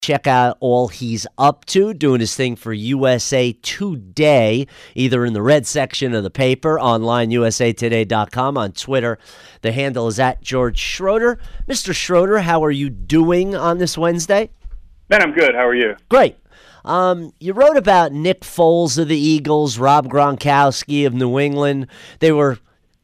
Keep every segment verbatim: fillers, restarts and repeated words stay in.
Check out all he's up to, doing his thing for U S A Today, either in the red section of the paper, online, U S A today dot com, on Twitter. The handle is at George Schroeder. Mister Schroeder, how are you doing on this Wednesday? Man, I'm good. How are you? Great. Um, you wrote about Nick Foles of the Eagles, Rob Gronkowski of New England. They were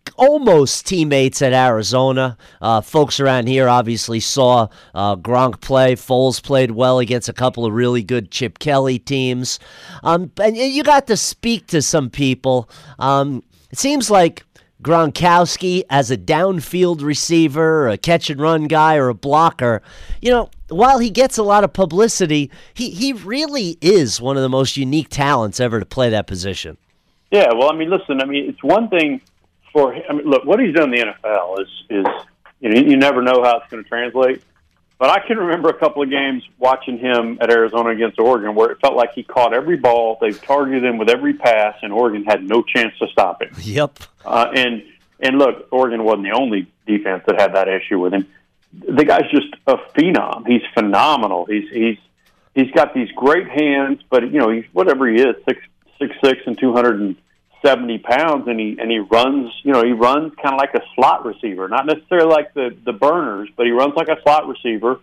almost teammates at Arizona. Uh, folks around here obviously saw uh, Gronk play. Foles played well against a couple of really good Chip Kelly teams. Um, and you got to speak to some people. Um, it seems like Gronkowski as a downfield receiver, a catch-and-run guy, or a blocker, you know, while he gets a lot of publicity, he, he really is one of the most unique talents ever to play that position. Yeah, well, I mean, listen, I mean, it's one thing for him. I mean, look, what he's done in the N F L is, is you know, you never know how it's going to translate. But I can remember a couple of games watching him at Arizona against Oregon where it felt like he caught every ball, they targeted him with every pass, and Oregon had no chance to stop him. Yep. Uh, and, and look, Oregon wasn't the only defense that had that issue with him. The guy's just a phenom. He's phenomenal. He's he's he's got these great hands, but you know, he's whatever he is, six six six and two hundred and seventy pounds, and he and he runs. You know, he runs kind of like a slot receiver, not necessarily like the the burners, but he runs like a slot receiver.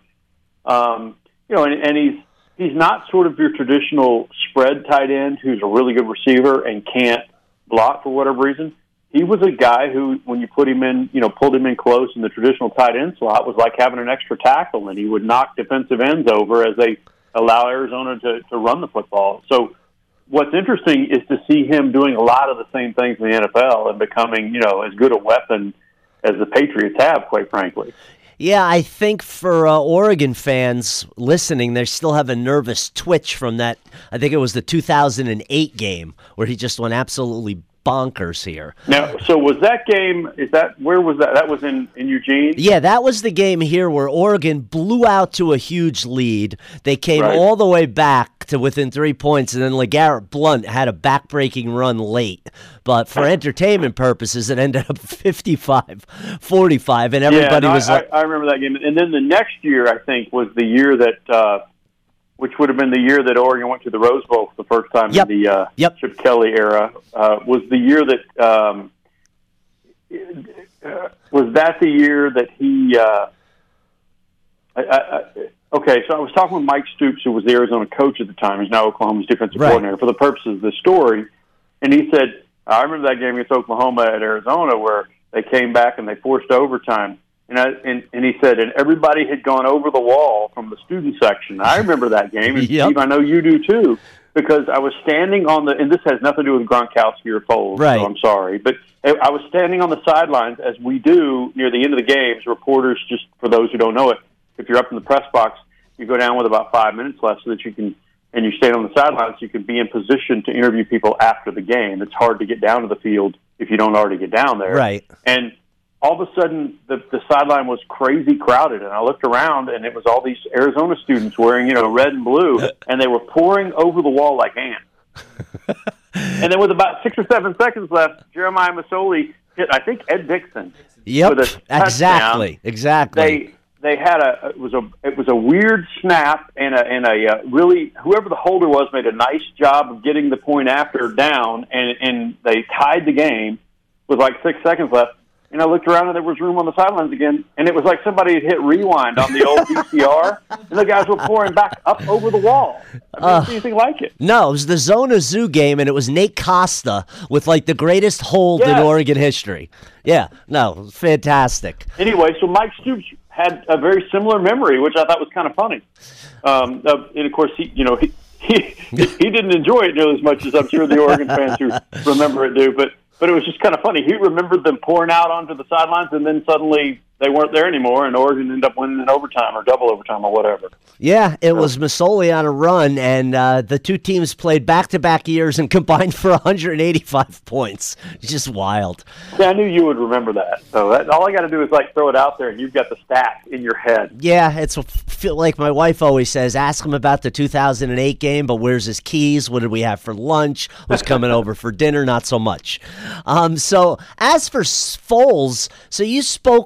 Um, you know, and, and he's he's not sort of your traditional spread tight end who's a really good receiver and can't block for whatever reason. He was a guy who, when you put him in, you know, pulled him in close in the traditional tight end slot, was like having an extra tackle, and he would knock defensive ends over as they allow Arizona to, to run the football. So what's interesting is to see him doing a lot of the same things in the N F L and becoming, you know, as good a weapon as the Patriots have, quite frankly. Yeah, I think for uh, Oregon fans listening, they still have a nervous twitch from that. I think it was the two thousand eight game where he just went absolutely bonkers here. Now, so was that game, is that, where was that? That was in, in Eugene? Yeah, that was the game here where Oregon blew out to a huge lead. They came Right. all the way back to within three points, and then LeGarrette Blount had a backbreaking run late. But for entertainment purposes, it ended up fifty-five forty-five, and everybody yeah, no, was I, like... I remember that game. And then the next year, I think, was the year that, uh, which would have been the year that Oregon went to the Rose Bowl for the first time Yep. in the uh, Yep. Chip Kelly era, uh, was the year that, um, uh, was that the year that he, uh, I, I, okay, so I was talking with Mike Stoops, who was the Arizona coach at the time. He's now Oklahoma's defensive Right. coordinator, for the purposes of this story. And he said, I remember that game against Oklahoma at Arizona where they came back and they forced overtime. And, I, and and he said, and everybody had gone over the wall from the student section. I remember that game, and Yep. Steve, I know you do too, because I was standing on the, and this has nothing to do with Gronkowski or Foles, Right. so I'm sorry, but I was standing on the sidelines, as we do near the end of the games. Reporters, just for those who don't know it, if you're up in the press box, you go down with about five minutes left so that you can, and you stand on the sidelines, so you can be in position to interview people after the game. It's hard to get down to the field if you don't already get down there. Right. And all of a sudden, the, the sideline was crazy crowded, and I looked around, and it was all these Arizona students wearing, you know, red and blue, and they were pouring over the wall like ants. And then with about six or seven seconds left, Jeremiah Masoli hit, I think, Ed Dixon. Yep, with a touchdown. exactly, exactly. They they had a it was a it was a weird snap, and a and a uh, really whoever the holder was made a nice job of getting the point after down, and and they tied the game with like six seconds left. And I looked around, and there was room on the sidelines again, and it was like somebody had hit rewind on the old V C R, and the guys were pouring back up over the wall. I've never Uh, seen anything like it. No, it was the Zona Zoo game, and it was Nate Costa with, like, the greatest hold in Yeah. Oregon history. Yeah, no, fantastic. Anyway, so Mike Stoops had a very similar memory, which I thought was kind of funny. Um, uh, and, of course, he, you know, he, he, he didn't enjoy it nearly as much as I'm sure the Oregon fans who remember it do, but But it was just kind of funny. He remembered them pouring out onto the sidelines, and then suddenly they weren't there anymore, and Oregon ended up winning in overtime or double overtime or whatever. Yeah, it was Masoli on a run, and uh, the two teams played back-to-back years and combined for one hundred eighty-five points. It's just wild. Yeah, I knew you would remember that. So that, all I got to do is like throw it out there, and you've got the stats in your head. Yeah, it's feel like my wife always says, ask him about the two thousand eight game, but where's his keys? What did we have for lunch? Who's coming over for dinner? Not so much. Um, so as for Foles, so you spoke with Kyle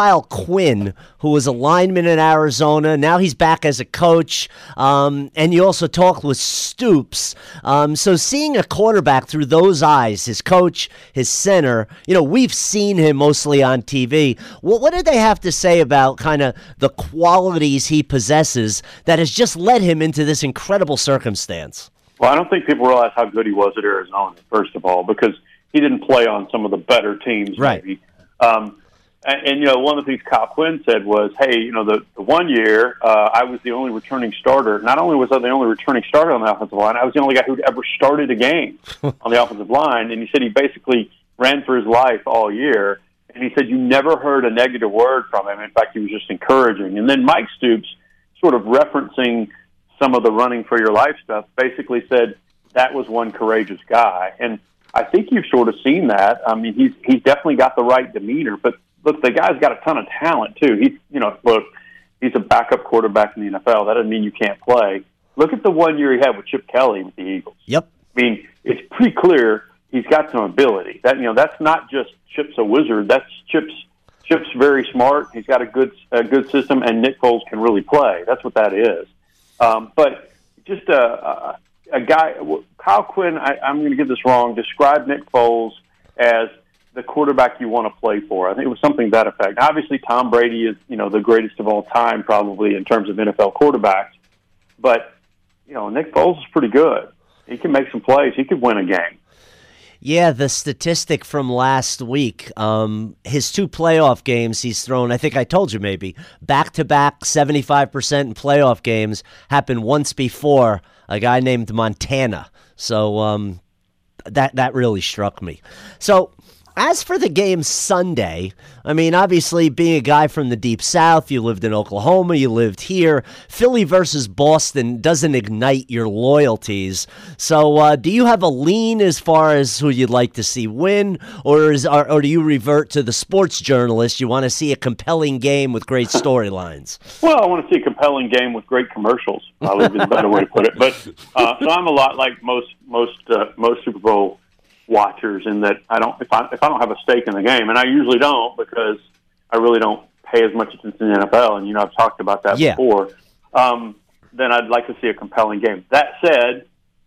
Kyle Quinn, who was a lineman in Arizona. Now he's back as a coach. Um, and you also talked with Stoops. Um, so seeing a quarterback through those eyes, his coach, his center, you know, we've seen him mostly on T V. What, what did they have to say about kind of the qualities he possesses that has just led him into this incredible circumstance? Well, I don't think people realize how good he was at Arizona, first of all, because he didn't play on some of the better teams, right. maybe. Um, and, and, you know, one of the things Kyle Quinn said was, hey, you know, the, the one year uh, I was the only returning starter. Not only was I the only returning starter on the offensive line, I was the only guy who'd ever started a game on the offensive line. And he said he basically ran for his life all year. And he said you never heard a negative word from him. In fact, he was just encouraging. And then Mike Stoops, sort of referencing some of the running for your life stuff, basically said that was one courageous guy. And I think you've sort of seen that. I mean, he's he's definitely got the right demeanor. But look, the guy's got a ton of talent too. He's you know, look, he's a backup quarterback in the N F L. That doesn't mean you can't play. Look at the one year he had with Chip Kelly with the Eagles. Yep. I mean, it's pretty clear he's got some ability. That you know, that's not just Chip's a wizard. That's Chip's Chip's very smart. He's got a good a good system, and Nick Foles can really play. That's what that is. Um, but just a, a, a guy, Kyle Quinn, I, I'm going to get this wrong, described Nick Foles as the quarterback you want to play for. I think it was something to that effect. Now, obviously, Tom Brady is, you know, the greatest of all time, probably, in terms of N F L quarterbacks. But, you know, Nick Foles is pretty good. He can make some plays. He could win a game. Yeah, the statistic from last week, um, his two playoff games he's thrown, I think I told you maybe, back-to-back seventy-five percent in playoff games happened once before, a guy named Montana. So um, that that really struck me. So as for the game Sunday, I mean, obviously being a guy from the Deep South, you lived in Oklahoma, you lived here. Philly versus Boston doesn't ignite your loyalties. So uh, do you have a lean as far as who you'd like to see win, or, is, or, or do you revert to the sports journalist? You want to see a compelling game with great storylines? Well, I want to see a compelling game with great commercials. Probably be the better way to put it. But uh, so I'm a lot like most most uh, most Super Bowl watchers in that I don't if I if I don't have a stake in the game, and I usually don't because I really don't pay as much attention to the N F L, and you know I've talked about that yeah. before. Um, then I'd like to see a compelling game. That said,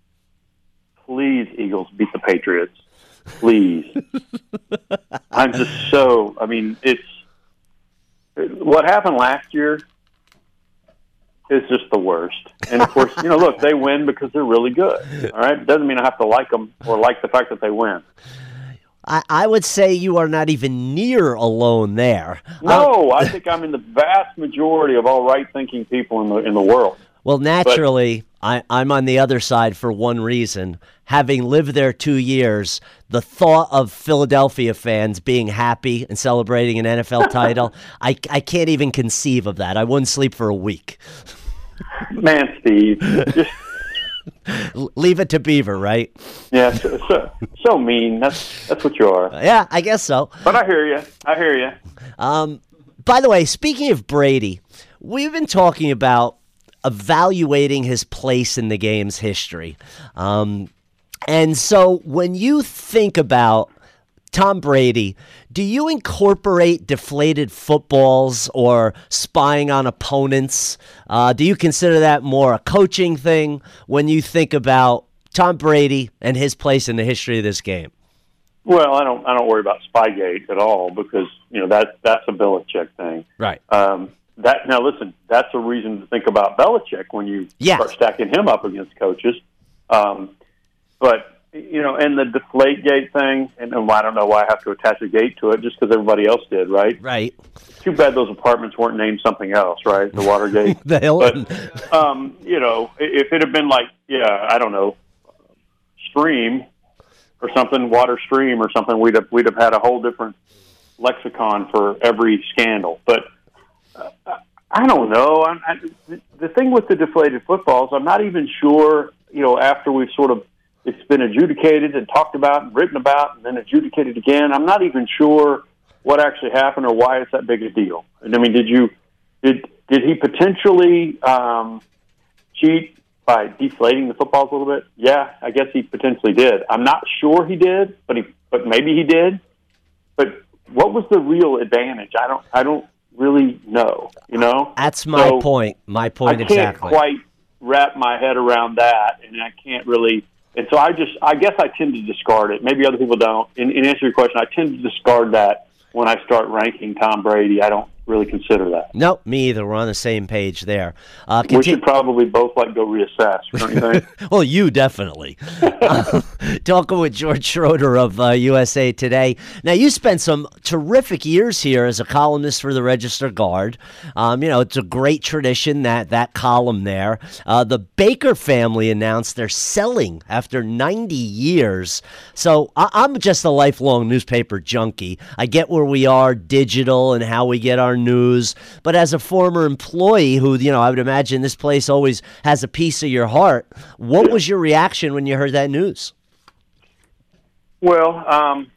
please Eagles beat the Patriots, please. I'm just so I mean it's what happened last year is just the worst. And, of course, you know, look, they win because they're really good. All right? It doesn't mean I have to like them or like the fact that they win. I, I would say you are not even near alone there. No, um, I think I'm in the vast majority of all right-thinking people in the in the world. Well, naturally, but, I, I'm on the other side for one reason. Having lived there two years, the thought of Philadelphia fans being happy and celebrating an N F L title, I, I can't even conceive of that. I wouldn't sleep for a week. Man, Steve, just leave it to Beaver, right? Yeah, so, so, so mean. That's that's what you are. Yeah, I guess so. But I hear you. I hear you. Um, by the way, speaking of Brady, we've been talking about evaluating his place in the game's history. Um, and so when you think about Tom Brady, do you incorporate deflated footballs or spying on opponents? Uh, do you consider that more a coaching thing when you think about Tom Brady and his place in the history of this game? Well, I don't. I don't worry about Spygate at all because you know that that's a Belichick thing, right? Um, that now, listen, that's a reason to think about Belichick when you yes. start stacking him up against coaches. Um, but you know, and the Deflategate thing, and, and I don't know why I have to attach a gate to it, just because everybody else did, right? Right. Too bad those apartments weren't named something else, right? The Watergate. the Hilton. But, um, you know, if it had been like, yeah, I don't know, Stream or something, Water Stream or something, we'd have we'd have had a whole different lexicon for every scandal. But uh, I don't know. I, I, the thing with the deflated footballs, I'm not even sure. You know, after we've sort of it's been adjudicated and talked about and written about and then adjudicated again, I'm not even sure what actually happened or why it's that big a deal. I mean, did you did did he potentially um, cheat by deflating the footballs a little bit? Yeah, I guess he potentially did. I'm not sure he did, but he but maybe he did. But what was the real advantage? I don't I don't really know, you know? That's my so point. My point I exactly. can't quite wrap my head around that, and I can't really. And so I just, I guess I tend to discard it. Maybe other people don't. In, in answer to your question, I tend to discard that when I start ranking Tom Brady. I don't really consider that. Nope, me either. We're on the same page there. Uh, we should probably both like go reassess, don't you think? Well, you definitely. uh, talking with George Schroeder of uh, U S A Today. Now, you spent some terrific years here as a columnist for the Register Guard. Um, you know, it's a great tradition, that that column there. Uh, the Baker family announced they're selling after ninety years. So I- I'm just a lifelong newspaper junkie. I get where we are, digital, and how we get our news. But as a former employee who, you know, I would imagine this place always has a piece of your heart, what was your reaction when you heard that news? Well, um,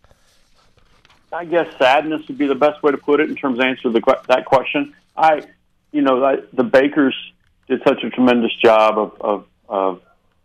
I guess sadness would be the best way to put it in terms of answering the, that question. I, you know, I, the Bakers did such a tremendous job of, of, of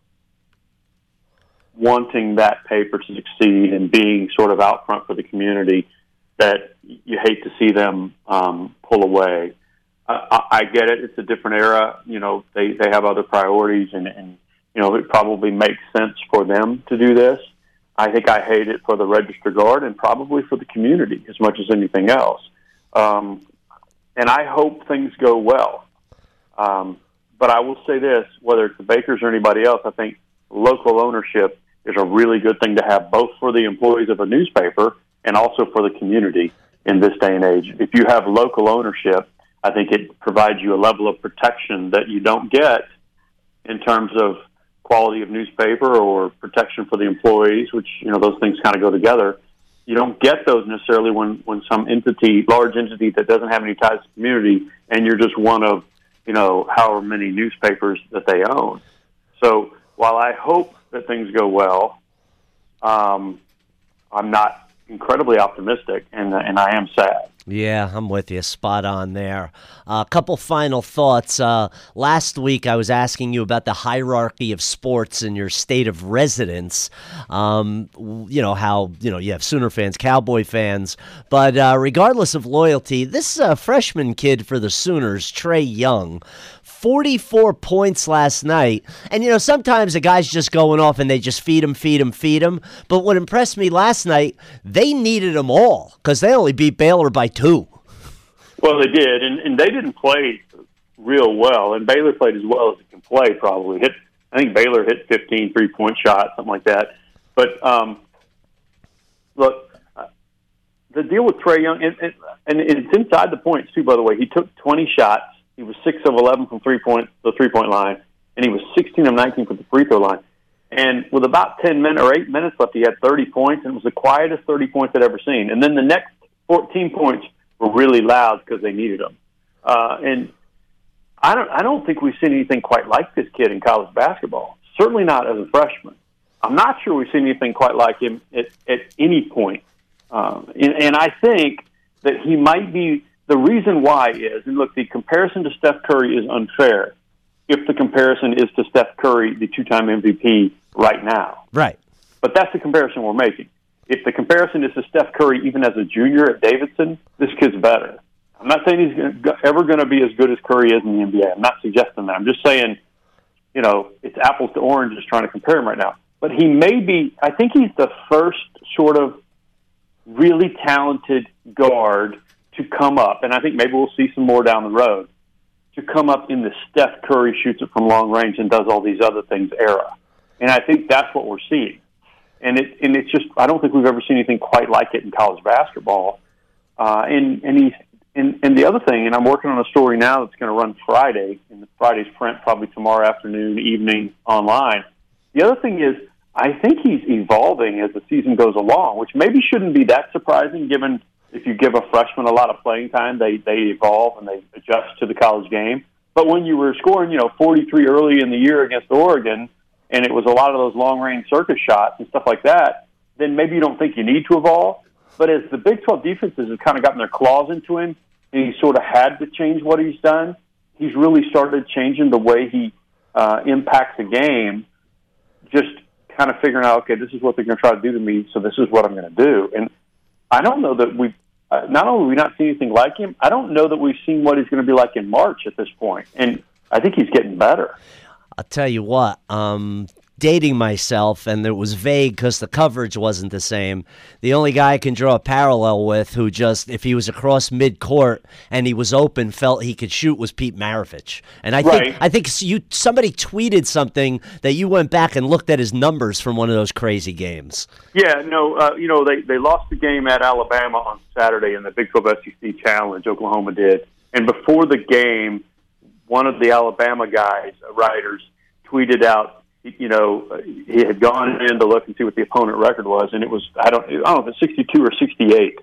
wanting that paper to succeed and being sort of out front for the community that you hate to see them um, pull away. I, I get it. It's a different era. You know, they, they have other priorities, and, and, you know, it probably makes sense for them to do this. I think I hate it for the Register Guard and probably for the community as much as anything else. Um, and I hope things go well. Um, but I will say this, whether it's the Bakers or anybody else, I think local ownership is a really good thing to have, both for the employees of a newspaper and also for the community in this day and age. If you have local ownership, I think it provides you a level of protection that you don't get in terms of quality of newspaper or protection for the employees, which, you know, those things kind of go together. You don't get those necessarily when, when some entity, large entity that doesn't have any ties to the community, and you're just one of, you know, however many newspapers that they own. So while I hope that things go well, um, I'm not incredibly optimistic, and and I am sad. Yeah, I'm with you. Spot on there. A uh, couple final thoughts. Uh, last week, I was asking you about the hierarchy of sports in your state of residence. Um, you know, how, you know, you have Sooner fans, Cowboy fans. But uh, regardless of loyalty, this uh, freshman kid for the Sooners, Trae Young, forty-four points last night. And, you know, sometimes a guy's just going off and they just feed him, feed him, feed him. But what impressed me last night, they needed them all because they only beat Baylor by two. Well, they did, and, and they didn't play real well. And Baylor played as well as it can play, probably. Hit, I think Baylor hit fifteen three-point shots, something like that. But, um, look, uh, the deal with Trae Young, and, and, and it's inside the points, too, by the way. He took twenty shots. He was six of eleven from three-point, the three-point line, and he was sixteen of nineteen from the free throw line. And with about ten minutes or eight minutes left, he had thirty points, and it was the quietest thirty points I'd ever seen. And then the next fourteen points were really loud because they needed them. Uh, and I don't, I don't think we've seen anything quite like this kid in college basketball. Certainly not as a freshman. I'm not sure we've seen anything quite like him at, at any point. Um, and, and I think that he might be. The reason why is, and look, the comparison to Steph Curry is unfair if the comparison is to Steph Curry, the two-time M V P, right now. Right. But that's the comparison we're making. If the comparison is to Steph Curry even as a junior at Davidson, this kid's better. I'm not saying he's gonna, ever going to be as good as Curry is in the N B A. I'm not suggesting that. I'm just saying, you know, it's apples to oranges trying to compare him right now. But he may be, I think he's the first sort of really talented guard to come up, and I think maybe we'll see some more down the road, to come up in the Steph Curry shoots it from long range and does all these other things era. And I think that's what we're seeing. And it and it's just, I don't think we've ever seen anything quite like it in college basketball. Uh, and and he's and, and the other thing, and I'm working on a story now that's going to run Friday, in the Friday's print, probably tomorrow afternoon, evening, online. The other thing is, I think he's evolving as the season goes along, which maybe shouldn't be that surprising given if you give a freshman a lot of playing time, they, they evolve and they adjust to the college game. But when you were scoring, you know, forty-three early in the year against Oregon, and it was a lot of those long-range circus shots and stuff like that, then maybe you don't think you need to evolve. But as the Big twelve defenses have kind of gotten their claws into him, and he sort of had to change what he's done, he's really started changing the way he uh, impacts the game, just kind of figuring out, okay, this is what they're going to try to do to me, so this is what I'm going to do. And I don't know that we uh, not only have we not seen anything like him, I don't know that we've seen what he's going to be like in March at this point. And I think he's getting better. I'll tell you what, um, dating myself, and it was vague because the coverage wasn't the same. The only guy I can draw a parallel with who just, if he was across mid-court and he was open, felt he could shoot was Pete Maravich. And I Right. think I think you somebody tweeted something that you went back and looked at his numbers from one of those crazy games. Yeah, no, uh, you know, they, they lost the game at Alabama on Saturday in the Big twelve S E C Challenge, Oklahoma did. And before the game, one of the Alabama guys, uh, writers, tweeted out, you know, he had gone in to look and see what the opponent record was, and it was, I don't, I don't know if it's sixty-two or sixty-eight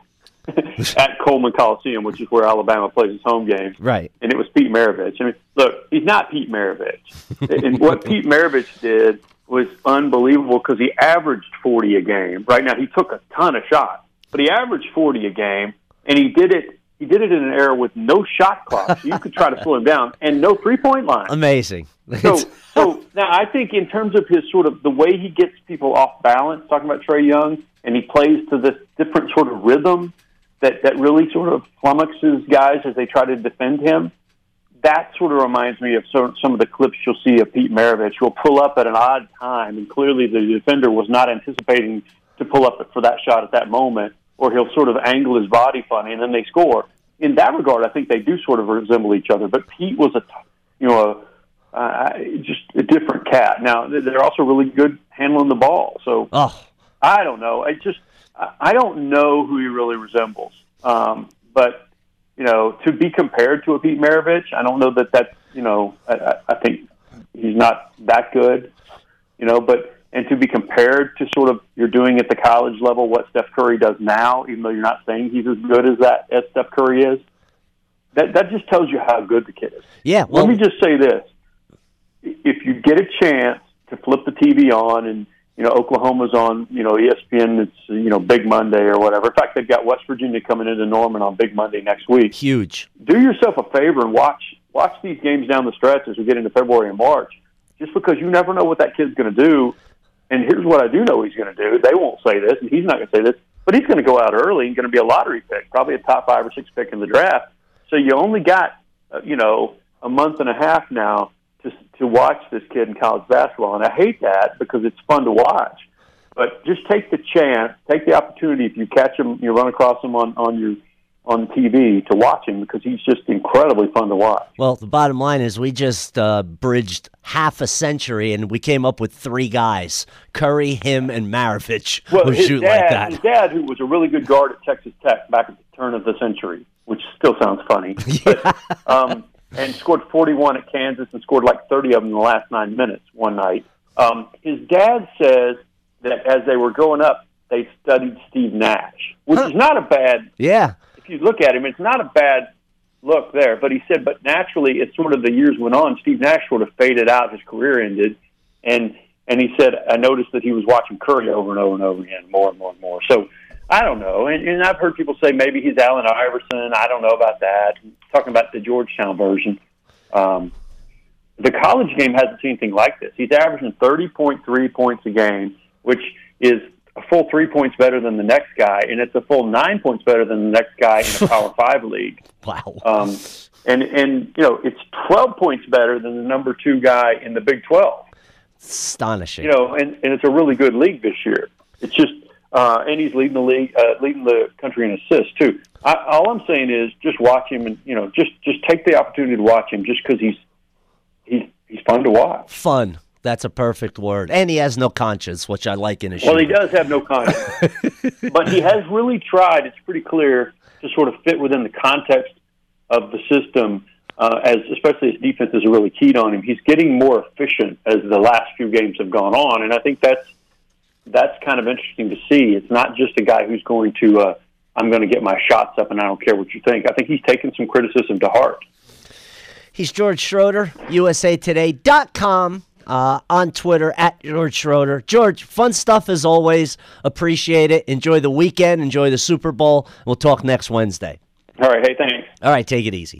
at Coleman Coliseum, which is where Alabama plays its home games. Right. And it was Pete Maravich. I mean, look, he's not Pete Maravich. And what Pete Maravich did was unbelievable because he averaged forty a game. Right now, he took a ton of shots, but he averaged forty a game, and he did it He did it in an era with no shot clock. So you could try to slow him down, and no three-point line. Amazing. So, so now I think in terms of his sort of the way he gets people off balance, talking about Trae Young, and he plays to this different sort of rhythm that, that really sort of flummoxes guys as they try to defend him. That sort of reminds me of some, some of the clips you'll see of Pete Maravich, who will pull up at an odd time, and clearly the defender was not anticipating to pull up for that shot at that moment, or he'll sort of angle his body funny, and then they score. In that regard, I think they do sort of resemble each other. But Pete was a, you know, a, uh, just a different cat. Now they're also really good handling the ball. So oh. I don't know. I just I don't know who he really resembles. Um, but you know, to be compared to a Pete Maravich, I don't know that that's, you know, I, I think he's not that good. You know, but. And to be compared to sort of you're doing at the college level what Steph Curry does now, even though you're not saying he's as good as that as Steph Curry is, that that just tells you how good the kid is. Yeah. Well, let me just say this: if you get a chance to flip the T V on, and you know Oklahoma's on, you know E S P N, it's you know Big Monday or whatever. In fact, they've got West Virginia coming into Norman on Big Monday next week. Huge. Do yourself a favor and watch watch these games down the stretch as we get into February and March, just because you never know what that kid's going to do. And here's what I do know he's going to do. They won't say this, and he's not going to say this, but he's going to go out early and going to be a lottery pick, probably a top five or six pick in the draft. So you only got, uh, you know, a month and a half now to to watch this kid in college basketball. And I hate that because it's fun to watch. But just take the chance, take the opportunity if you catch him, you run across him on, on your on T V to watch him because he's just incredibly fun to watch. Well, the bottom line is we just uh, bridged half a century and we came up with three guys, Curry, him, and Maravich, well, who his shoot dad, like that. His dad, who was a really good guard at Texas Tech back at the turn of the century, which still sounds funny, but, um, and scored forty-one at Kansas and scored like thirty of them in the last nine minutes one night. Um, his dad says that as they were growing up, they studied Steve Nash, which huh. is not a bad... Yeah. If you look at him, it's not a bad look there. But he said, but naturally, it's sort of the years went on. Steve Nash sort of faded out. His career ended. And and he said, I noticed that he was watching Curry over and over and over again, more and more and more. So I don't know. And, and I've heard people say maybe he's Allen Iverson. I don't know about that. I'm talking about the Georgetown version. Um, the college game hasn't seen anything like this. He's averaging thirty point three points a game, which is a full three points better than the next guy, and it's a full nine points better than the next guy in a Power Five league. Wow. Um, and, and, you know, it's twelve points better than the number two guy in the Big twelve. Astonishing. You know, and, and it's a really good league this year. It's just, uh, and he's leading the league, uh, leading the country in assists, too. I, all I'm saying is just watch him and, you know, just, just take the opportunity to watch him just because he's, he's, he's fun to watch. Fun. That's a perfect word. And he has no conscience, which I like in a Well, shooter. he does have no conscience. But he has really tried, it's pretty clear, to sort of fit within the context of the system, uh, as especially his defenses are really keyed on him. He's getting more efficient as the last few games have gone on, and I think that's that's kind of interesting to see. It's not just a guy who's going to, uh, I'm going to get my shots up and I don't care what you think. I think he's taken some criticism to heart. He's George Schroeder, U S A Today dot com. Uh, on Twitter, at George Schroeder. George, fun stuff as always. Appreciate it. Enjoy the weekend. Enjoy the Super Bowl. We'll talk next Wednesday. All right. Hey, thanks. All right. Take it easy.